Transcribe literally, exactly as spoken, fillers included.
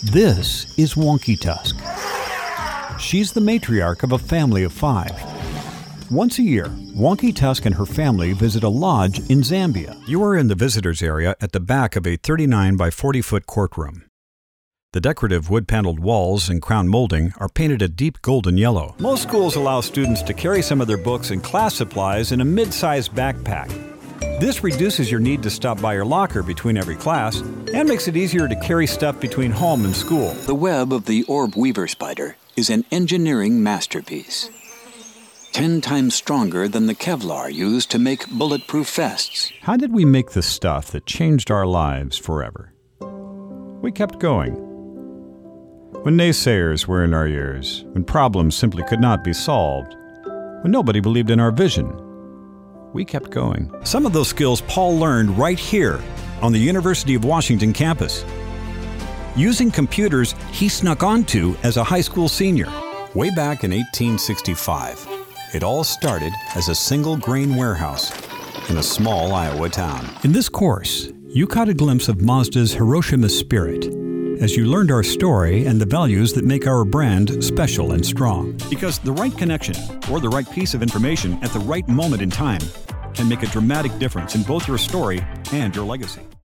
This is Wonky Tusk. She's the matriarch of a family of five. Once a year, Wonky Tusk and her family visit a lodge in Zambia. You are in the visitors area at the back of a thirty-nine by forty foot courtroom. The decorative wood-paneled walls and crown molding are painted a deep golden yellow. Most schools allow students to carry some of their books and class supplies in a mid-sized backpack. This reduces your need to stop by your locker between every class and makes it easier to carry stuff between home and school. The web of the orb weaver spider is an engineering masterpiece. Ten times stronger than the Kevlar used to make bulletproof vests. How did we make the stuff that changed our lives forever? We kept going. When naysayers were in our ears, when problems simply could not be solved, when nobody believed in our vision, we kept going. Some of those skills Paul learned right here on the University of Washington campus. Using computers he snuck onto as a high school senior. Way back in eighteen sixty-five, it all started as a single grain warehouse in a small Iowa town. In this course, you caught a glimpse of Mazda's Hiroshima spirit as you learned our story and the values that make our brand special and strong. Because the right connection or the right piece of information at the right moment in time can make a dramatic difference in both your story and your legacy.